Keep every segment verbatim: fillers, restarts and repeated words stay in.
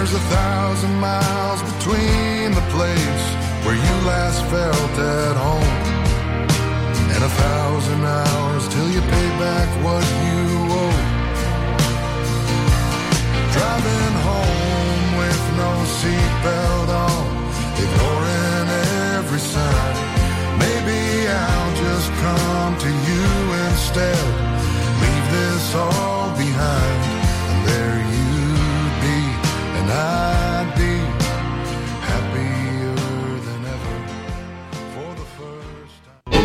There's a thousand miles between the place where you last felt at home, and a thousand hours till you pay back what you owe. Driving home with no seatbelt on, ignoring every sign. Maybe I'll just come to you instead, leave this all behind, and there you'd be, and I'd be happier than ever for the first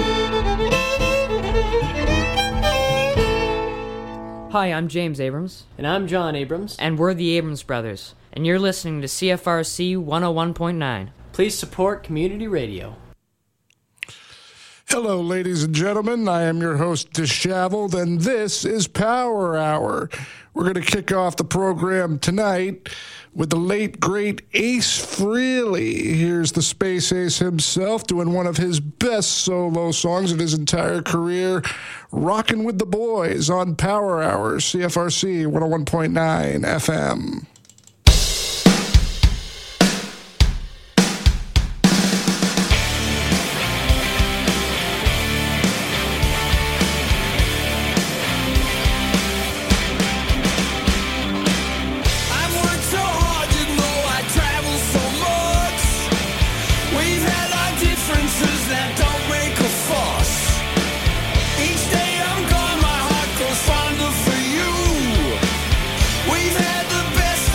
time. Hi, I'm James Abrams. And I'm John Abrams. And we're the Abrams Brothers. And you're listening to C F R C one oh one point nine. Please support community radio. Hello, ladies and gentlemen. I am your host, Disheveled, and this is Power Hour. We're going to kick off the program tonight with the late, great Ace Frehley. Here's the Space Ace himself doing one of his best solo songs of his entire career, Rockin' with the Boys on Power Hour, C F R C one oh one point nine F M. We've had the best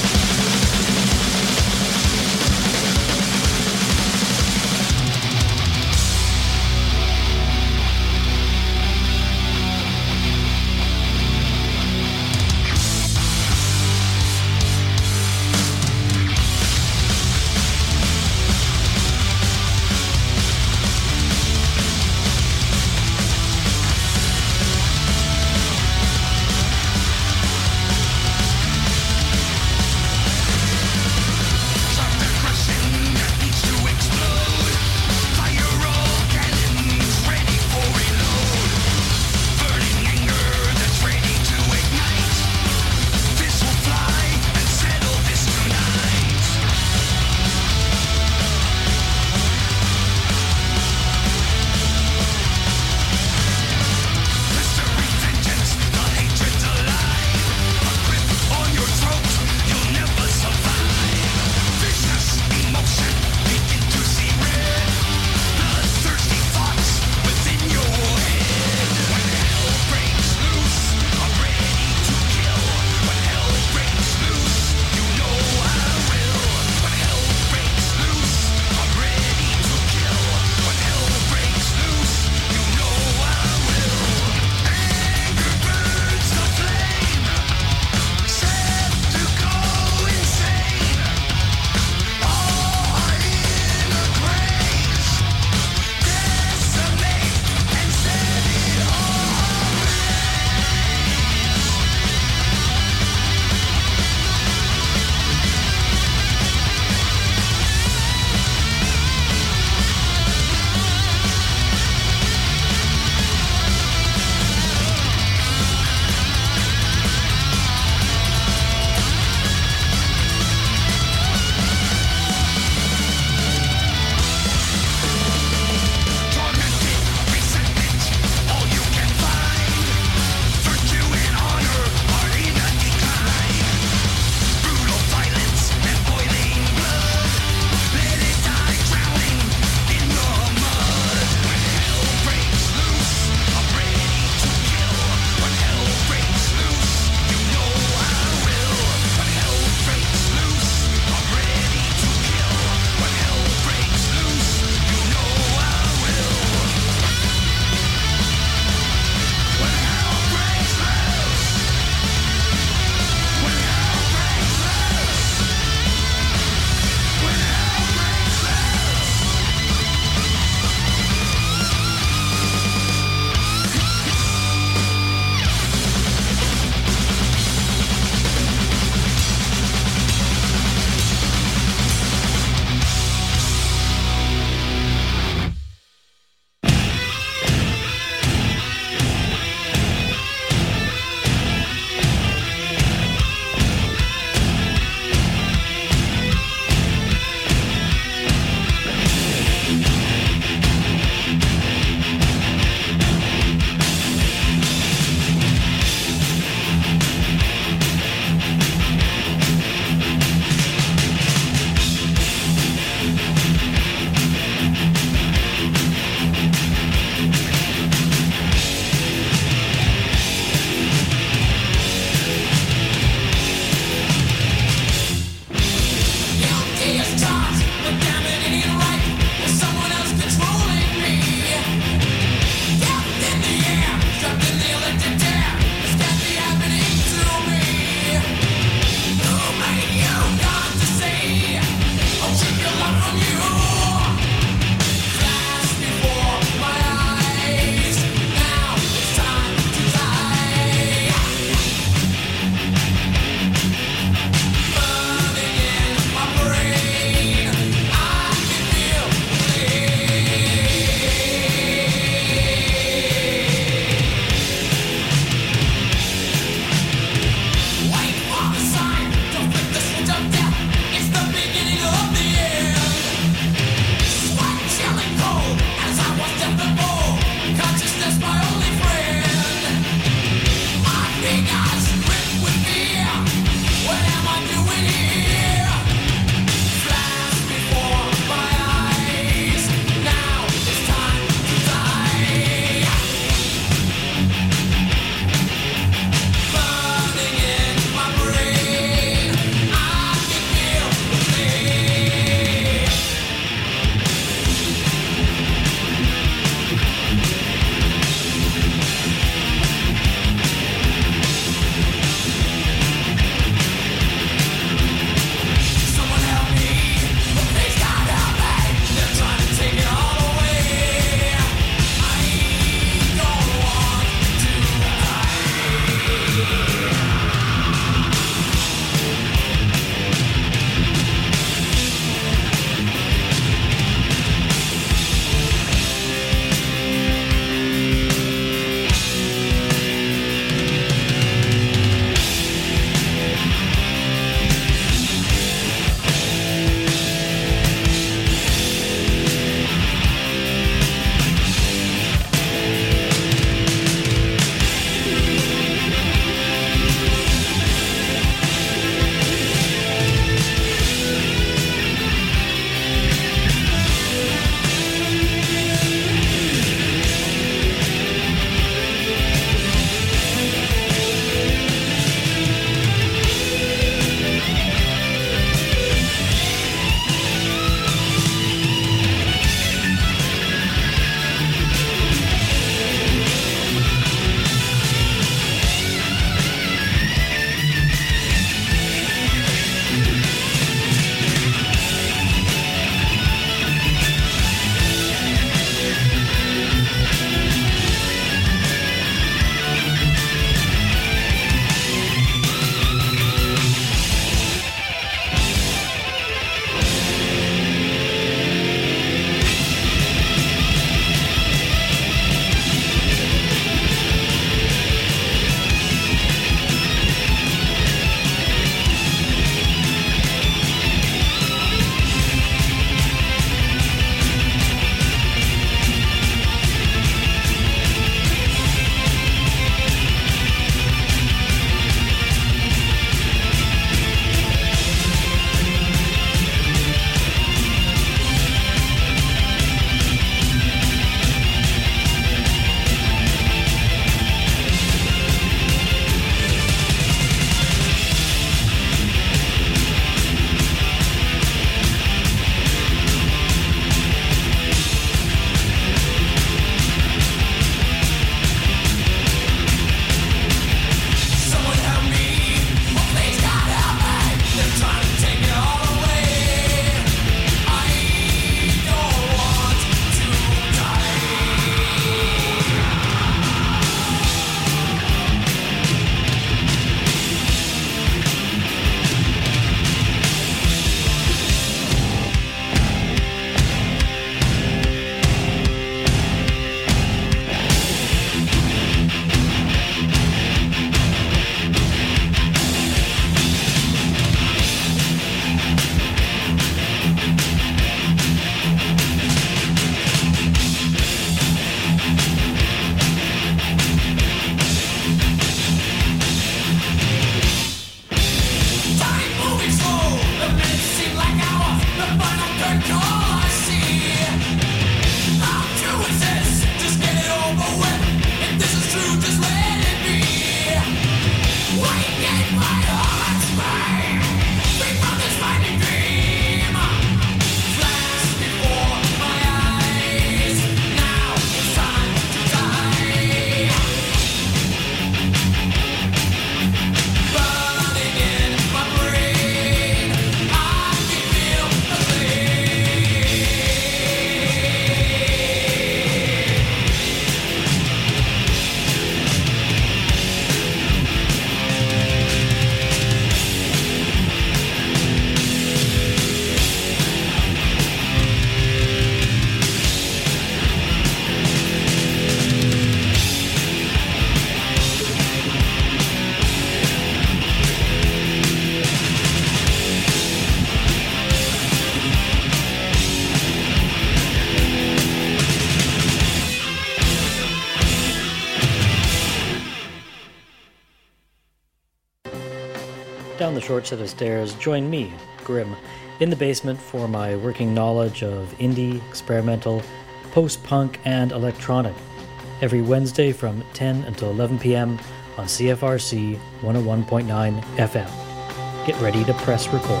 down the short set of stairs, join me, Grim, in the basement for my working knowledge of indie, experimental, post-punk, and electronic, every Wednesday from ten until eleven p.m. on C F R C one oh one point nine F M. Get ready to press record.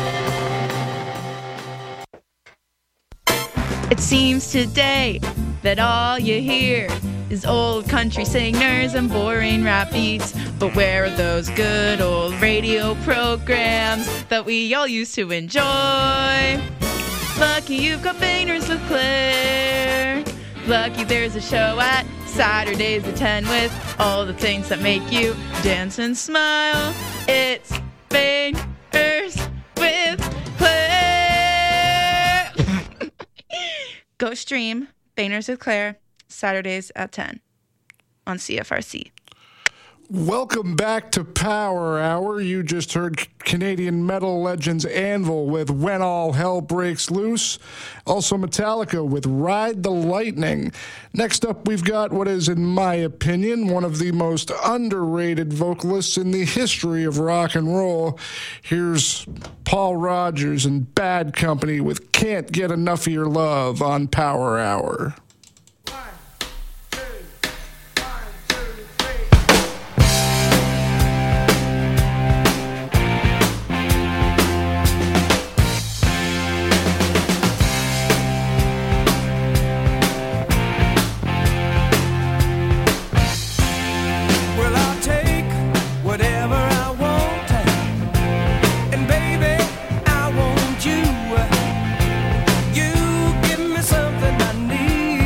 It seems today that all you hear is old country singers and boring rap beats. But where are those good old radio programs that we all used to enjoy? Lucky you've got Boehner's LeClaire. Lucky there's a show at Saturdays at ten with all the things that make you dance and smile. It's Boehner's with Claire. Go stream Boehner's with Claire Saturdays at ten on C F R C. Welcome back to Power Hour. You just heard Canadian metal legends Anvil with When All Hell Breaks Loose. Also Metallica with Ride the Lightning. Next up, we've got what is, in my opinion, one of the most underrated vocalists in the history of rock and roll. Here's Paul Rodgers and Bad Company with Can't Get Enough of Your Love on Power Hour. You give me something I need.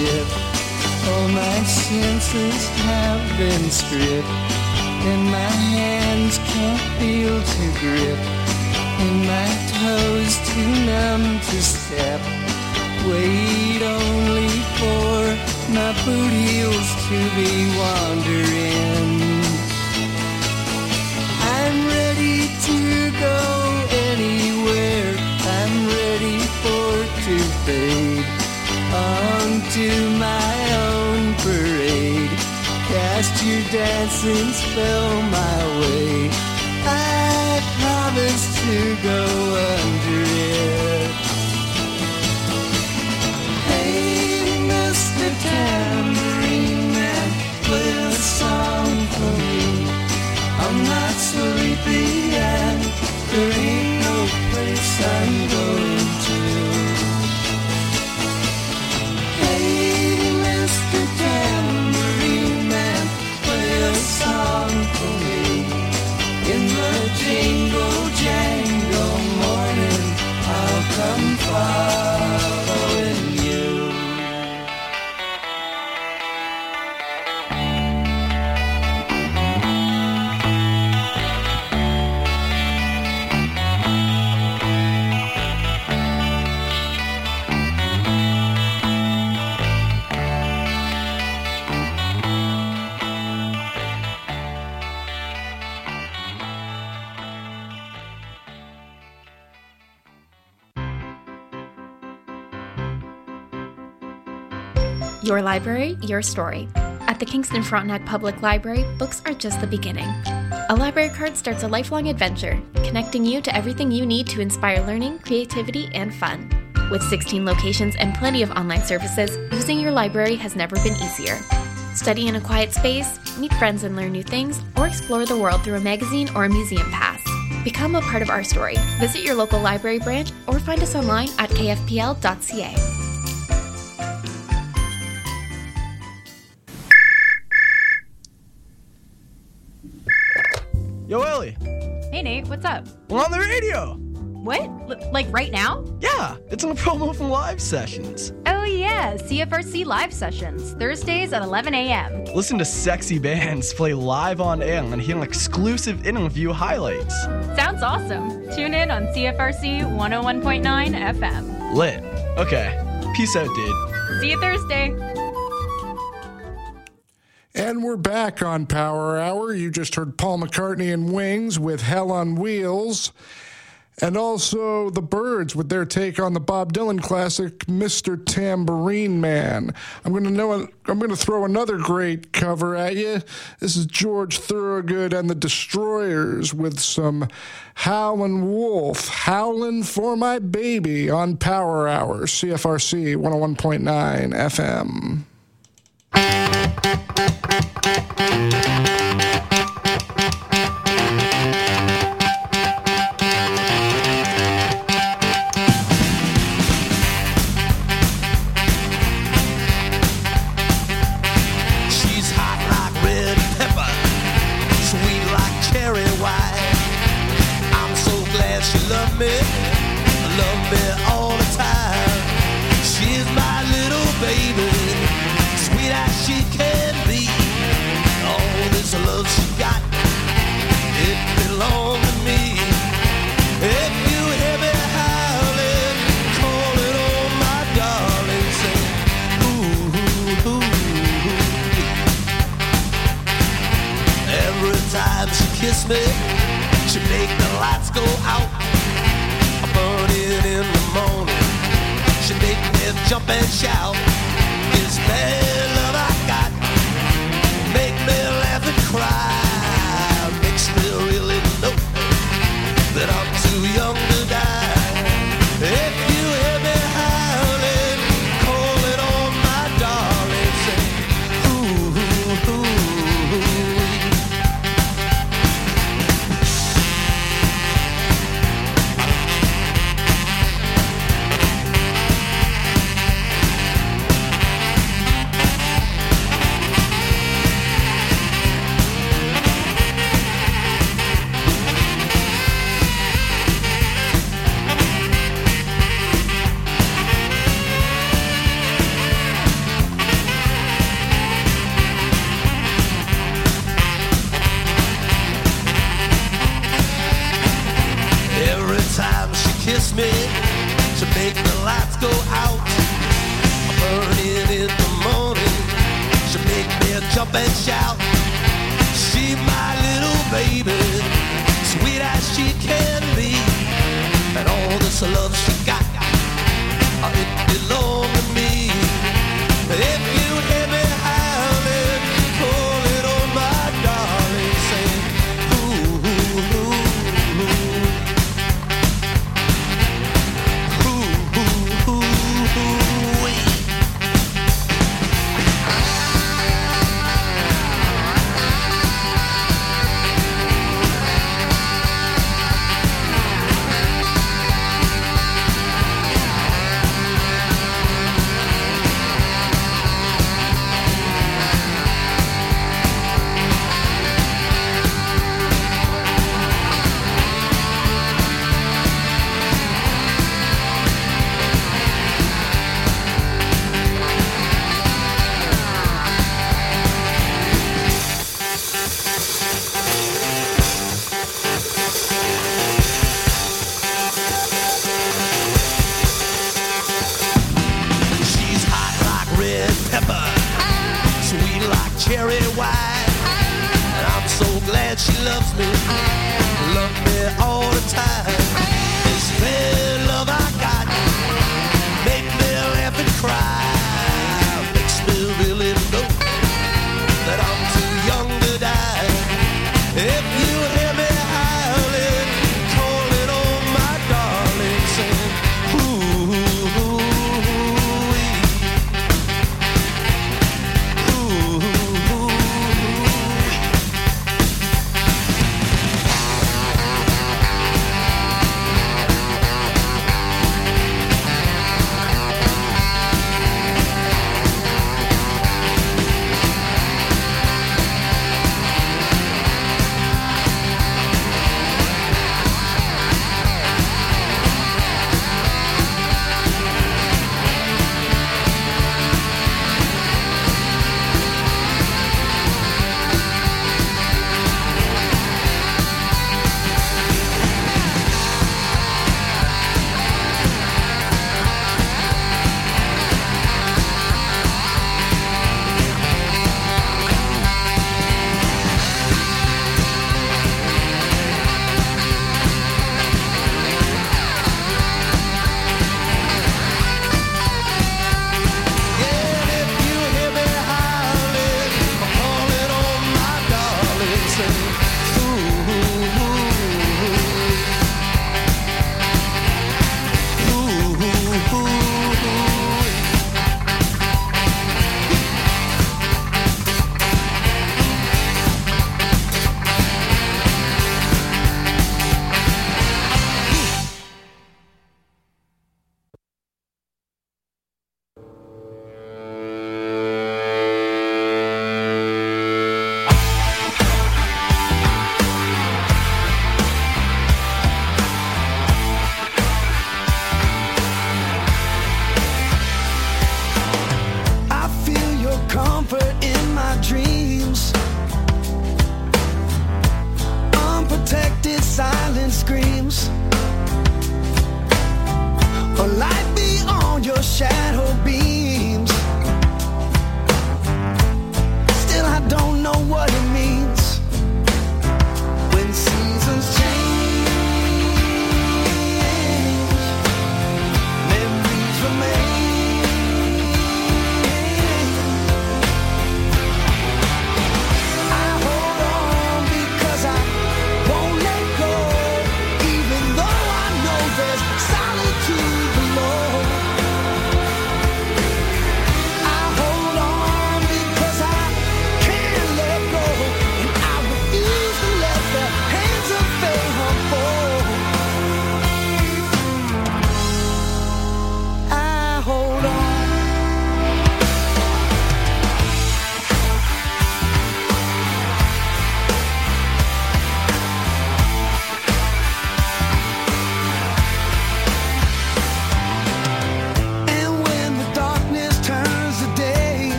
dip. All my senses have been stripped, and my hands can't feel to grip, and my toes too numb to step. Wait only for my boot heels to be wandering. I'm ready to go anywhere. I'm ready for to fade onto my own parade. Cast your dancing spell my way. I promise to go under it. Hey, Mister Tambourine Man, play a song for me. I'm not sleepy and there ain't no place I'm going to. Hey, Mister Tambourine Man, play a song for me. In the jingle jangle morning, I'll come following you. Your library, your story. At the Kingston Frontenac Public Library, books are just the beginning. A library card starts a lifelong adventure, connecting you to everything you need to inspire learning, creativity, and fun. With sixteen locations and plenty of online services, using your library has never been easier. Study in a quiet space, meet friends and learn new things, or explore the world through a magazine or a museum pass. Become a part of our story. Visit your local library branch or find us online at k f p l dot c a. Yo, Ellie. Hey, Nate, what's up? We're on the radio. What? L- like right now? Yeah, it's on a promo from Live Sessions. Oh, yeah, C F R C Live Sessions, Thursdays at eleven a.m. Listen to sexy bands play live on air and hear exclusive interview highlights. Sounds awesome. Tune in on C F R C one oh one point nine F M. Lit. Okay. Peace out, dude. See you Thursday. And we're back on Power Hour. You just heard Paul McCartney and Wings with Hell on Wheels. And also the Byrds with their take on the Bob Dylan classic, Mister Tambourine Man. I'm going to know. I'm going to throw another great cover at you. This is George Thorogood and the Destroyers with some Howlin' Wolf, Howlin' for My Baby on Power Hour, C F R C one oh one point nine F M. Love me all the time. She's my little baby, sweet as she can be. All this love she got, it belongs to me. If you hear me howling, calling on my darling, say ooh, ooh, ooh. Every time she kiss me, she make the lights go out. Burning in the morning, she make me jump and shout. This bad love I got, make me laugh and cry. Makes me really know that I'm too young to die. If you hear me howling, calling on my darling, say ooh, ooh, ooh. kiss me, she make the lights go out. Burning in the morning, she make me jump and shout. She my little baby, sweet as she can be, and all this love she got, it belong to me. If you hear me howling, call it on my darling, saying ooh, ooh, ooh, ooh, ooh, ooh, ooh, wee.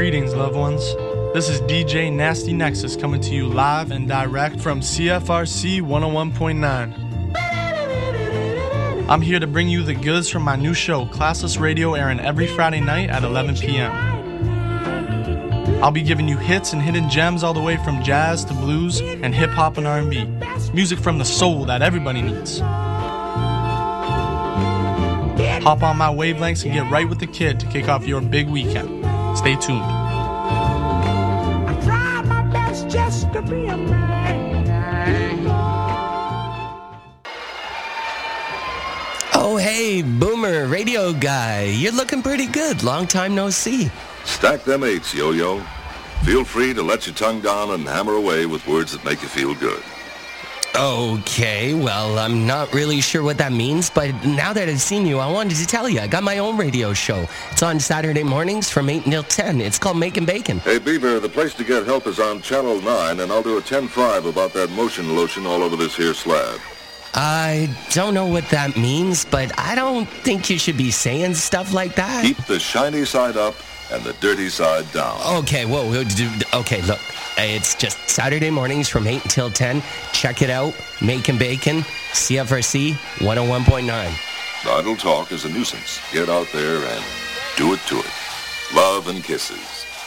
Greetings, loved ones. This is D J Nasty Nexus coming to you live and direct from C F R C one oh one point nine. I'm here to bring you the goods from my new show, Classless Radio, airing every Friday night at eleven p.m. I'll be giving you hits and hidden gems all the way from jazz to blues and hip-hop and R and B. Music from the soul that everybody needs. Hop on my wavelengths and get right with the kid to kick off your big weekend. Stay tuned. I try my best just to be a man. Oh, hey, Boomer, radio guy. You're looking pretty good. Long time no see. Stack them eights, Yo-Yo. Feel free to let your tongue down and hammer away with words that make you feel good. Okay, well, I'm not really sure what that means, but now that I've seen you, I wanted to tell you, I got my own radio show. It's on Saturday mornings from eight until ten. It's called Making Bacon. Hey, Beaver, the place to get help is on Channel nine, and I'll do a ten five about that motion lotion all over this here slab. I don't know what that means, but I don't think you should be saying stuff like that. Keep the shiny side up and the dirty side down. Okay, whoa, whoa, okay, look. It's just Saturday mornings from eight until ten. Check it out. Making Bacon, C F R C one oh one point nine. Idle talk is a nuisance. Get out there and do it to it. Love and kisses.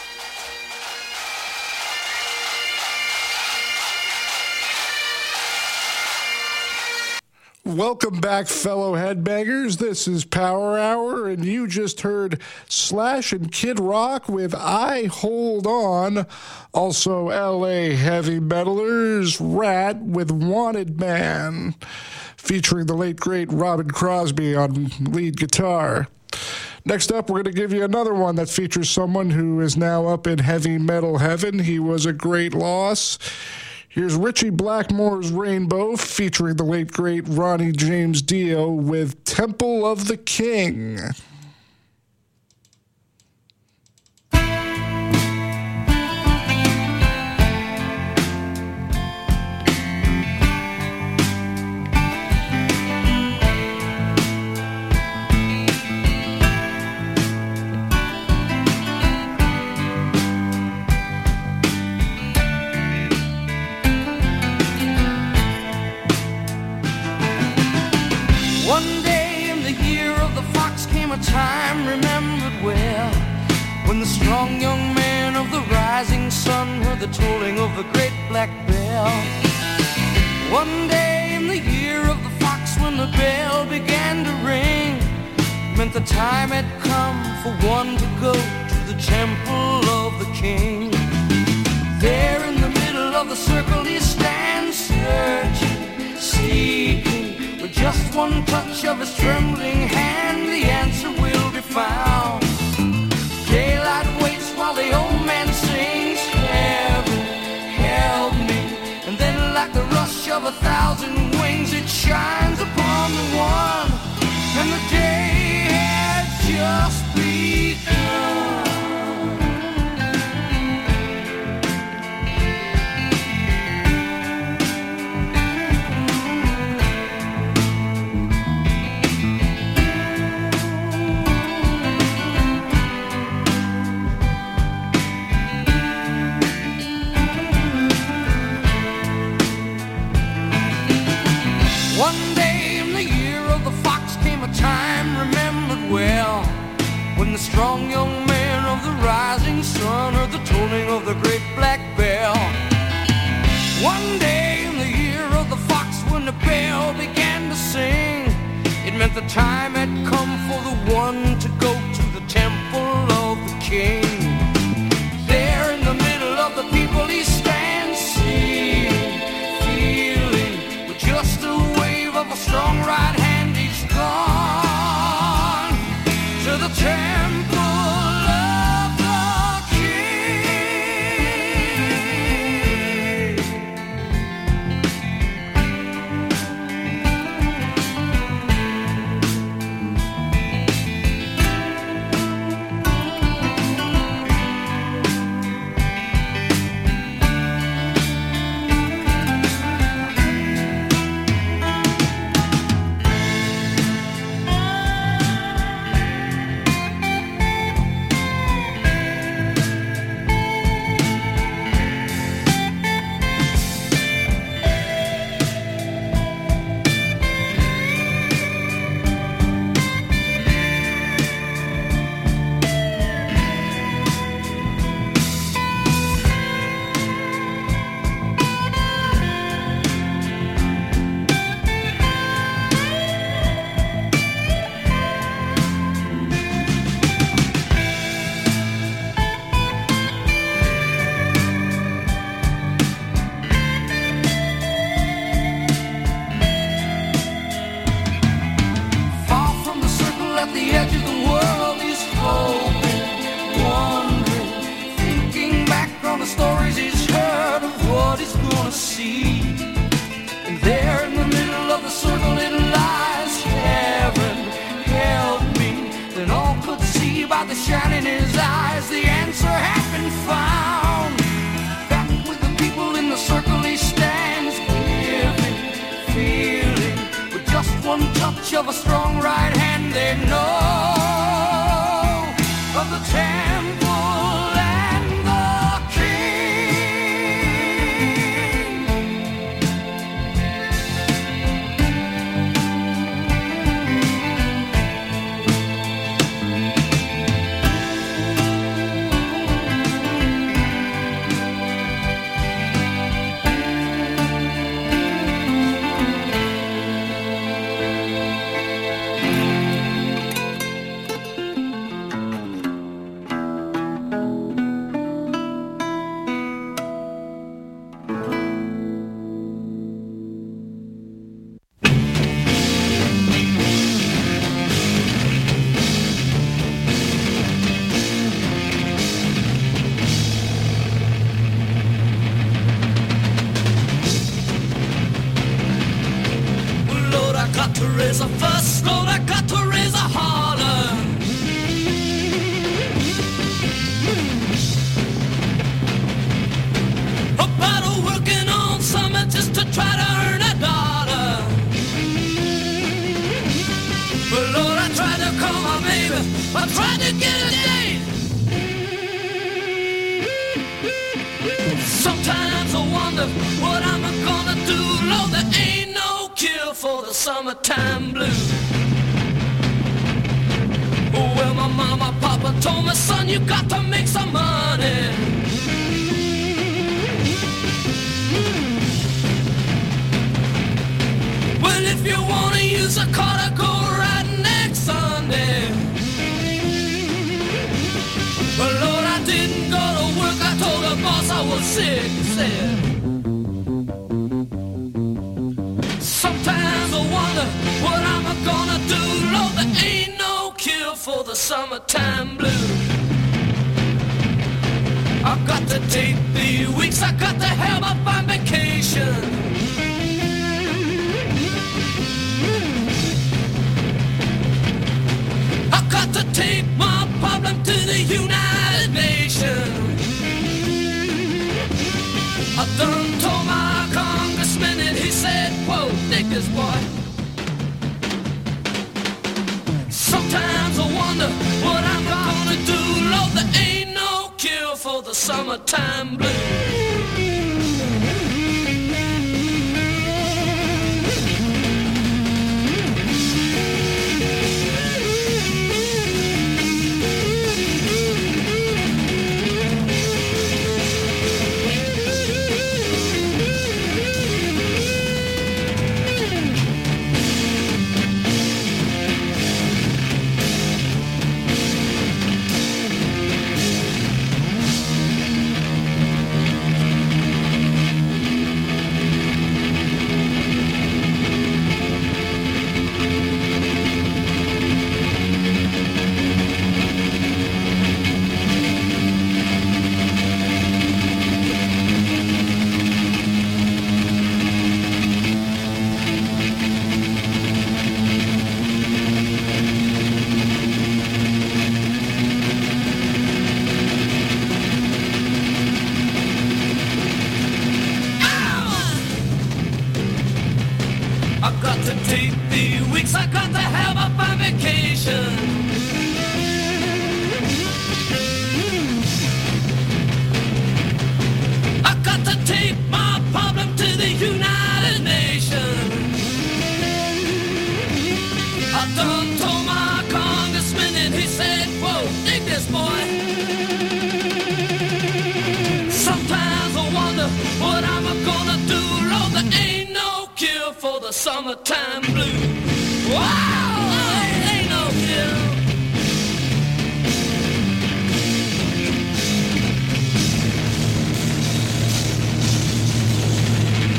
Welcome back, fellow headbangers. This is Power Hour, and you just heard Slash and Kid Rock with I Hold On. Also, L A heavy metalers, Rat with Wanted Man, featuring the late, great Robin Crosby on lead guitar. Next up, we're going to give you another one that features someone who is now up in heavy metal heaven. He was a great loss. Here's Richie Blackmore's Rainbow, featuring the late, great Ronnie James Dio with Temple of the King. Time remembered well, when the strong young man of the rising sun heard the tolling of the great black bell. One day in the year of the fox, when the bell began to ring, meant the time had come for one to go to the temple of the king. There in the middle of the circle he stands, searching, seeking, with just one touch of his trembling hand, the answer will be found. Daylight waits while the old man sings, heaven, help me. And then like the rush of a thousand wings, it shines upon the one, and the day had just begun. One day in the year of the fox came a time remembered well, when the strong young man of the rising sun heard the tolling of the great black bell. One day in the year of the fox, when the bell began to sing, it meant the time had come for the one to go to the temple of the king. There in the middle of the people he stands, seeing, feeling, with just a of a strong right hand, he's gone to the temple of the king. at the edge of the world. He's hoping, wondering, thinking back on the stories he's heard of what he's gonna see. And there in the middle of the circle it lies, heaven help me. Then all could see by the shine in his eyes, the answer had been found. Back with the people in the circle he stands, giving, feeling, with just one touch of a strong right hand they know of the temple and the king. To raise a fuss, Lord, I got to raise a holler. About a working on something just to try to earn a dollar. But Lord, I tried to call my baby, I tried to get a date. Sometimes I wonder what I'm gonna do, Lord, there ain't no cure for the summertime blues. Oh, well, my mama, papa told me, son, you got to make some money. Well, if you want to use a car to go right next Sunday. Well, Lord, I didn't go to work, I told the boss I was sick, he said. Sometimes I wonder what I'm gonna do, Lord, there ain't no cure for the summertime blues. I've got to take the weeks, I got to have up on vacation. I've got to take my problem to the United Nations. I done told my congressman and he said, quote, dig this boy. Sometimes I wonder what I'm gonna do, Lord, there ain't no cure for the summertime blues. I got to have up on vacation. I got to take my problem to the United Nations. I done told my congressman and he said, whoa, dig this boy. Sometimes I wonder what I'm gonna do, Lord, there ain't no cure for the summertime blues. Wow, ain't no cure.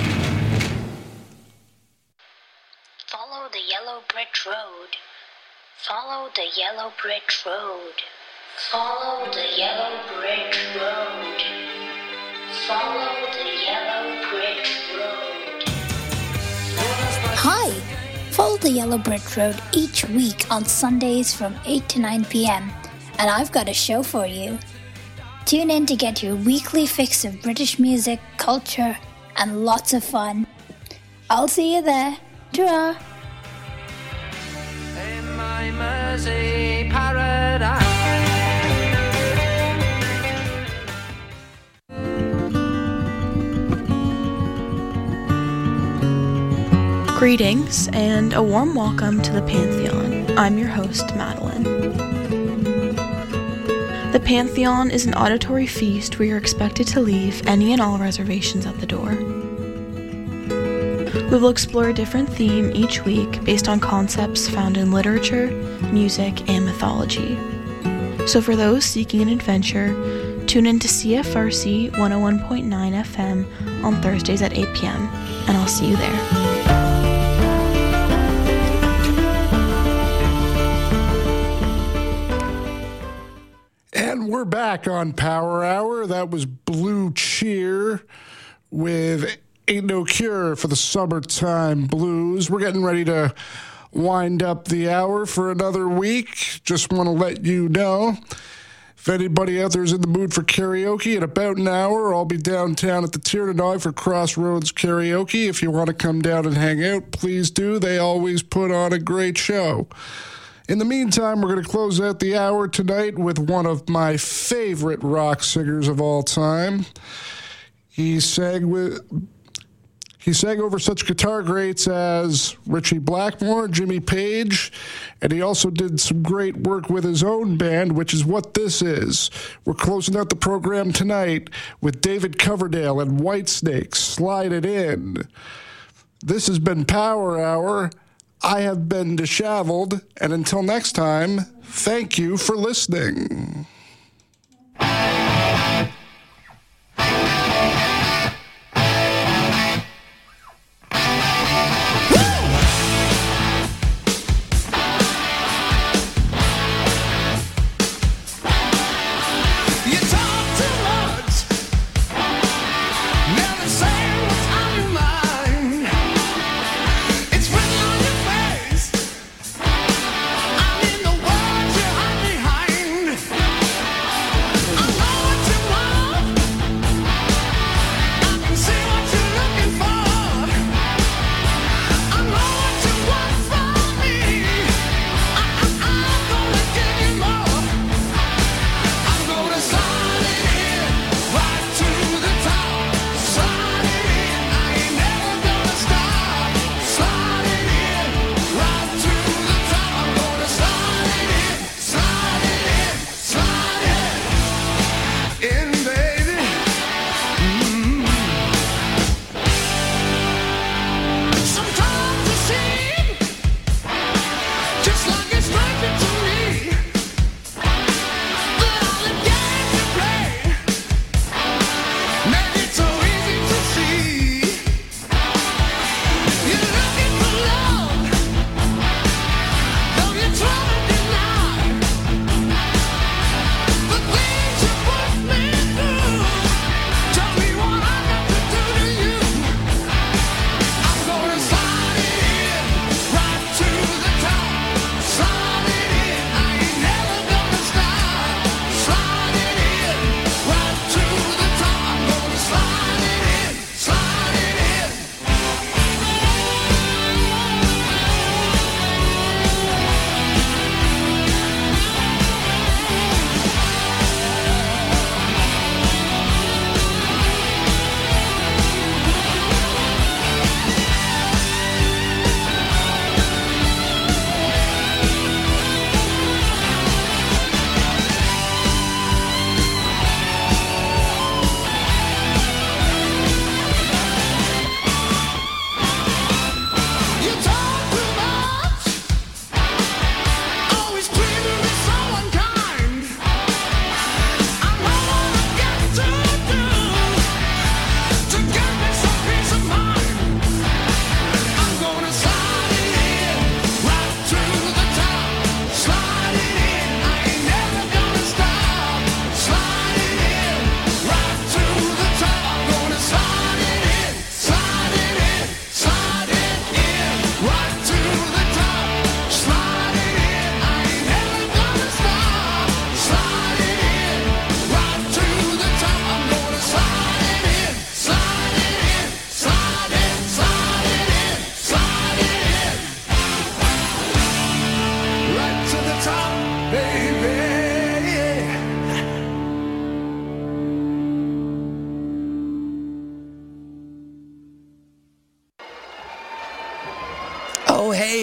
Follow the yellow brick road. Follow the yellow brick road. Follow the yellow brick road. Follow the yellow brick road. Hi! Follow the Yellow Brick Road each week on Sundays from eight to nine p.m. and I've got a show for you. Tune in to get your weekly fix of British music, culture, and lots of fun. I'll see you there. Ta-ra! In my Mersey paradise. Greetings and a warm welcome to the Pantheon. I'm your host, Madeline. The Pantheon is an auditory feast where you're expected to leave any and all reservations at the door. We will explore a different theme each week based on concepts found in literature, music, and mythology. So for those seeking an adventure, tune in to C F R C one oh one point nine F M on Thursdays at eight p.m., and I'll see you there. And we're back on Power Hour. That was Blue Cheer with Ain't No Cure for the Summertime Blues. We're getting ready to wind up the hour for another week. Just want to let you know, if anybody out there is in the mood for karaoke, in about an hour, I'll be downtown at the Tiernan for Crossroads Karaoke. If you want to come down and hang out, please do. They always put on a great show. In the meantime, we're going to close out the hour tonight with one of my favorite rock singers of all time. He sang with... He sang over such guitar greats as Ritchie Blackmore, Jimmy Page, and he also did some great work with his own band, which is what this is. We're closing out the program tonight with David Coverdale and Whitesnake, Slide It In. This has been Power Hour. I have been Disheveled, and until next time, thank you for listening. Behind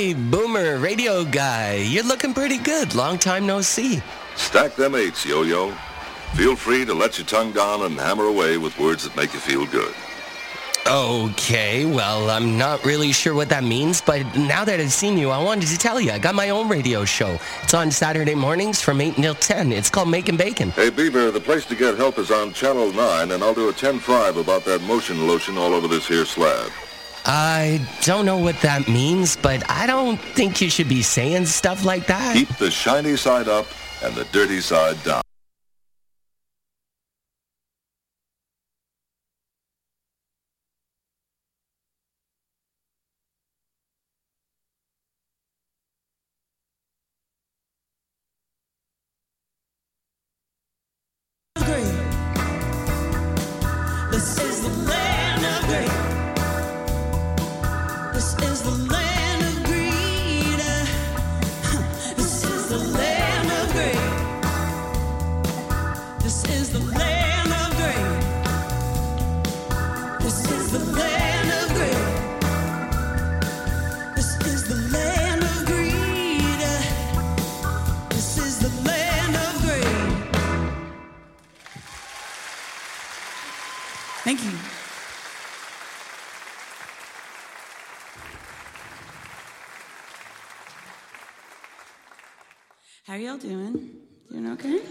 Hey, Boomer, radio guy. You're looking pretty good. Long time no see. Stack them eights, Yo-Yo. Feel free to let your tongue down and hammer away with words that make you feel good. Okay, well, I'm not really sure what that means, but now that I've seen you, I wanted to tell you, I got my own radio show. It's on Saturday mornings from eight until ten. It's called Making Bacon. Hey, Bieber, the place to get help is on Channel nine, and I'll do a ten five about that motion lotion all over this here slab. I don't know what that means, but I don't think you should be saying stuff like that. Keep the shiny side up and the dirty side down. This is the land of great. This is the land of greed. This is the land of great. This is the land of great. This is the land of great. This is the land of greed. This is the land of great. Thank you. How are y'all doing? Doing okay?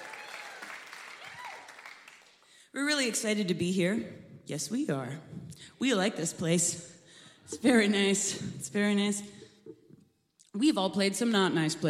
We're really excited to be here. Yes, we are. We like this place. It's very nice. It's very nice. We've all played some not nice places.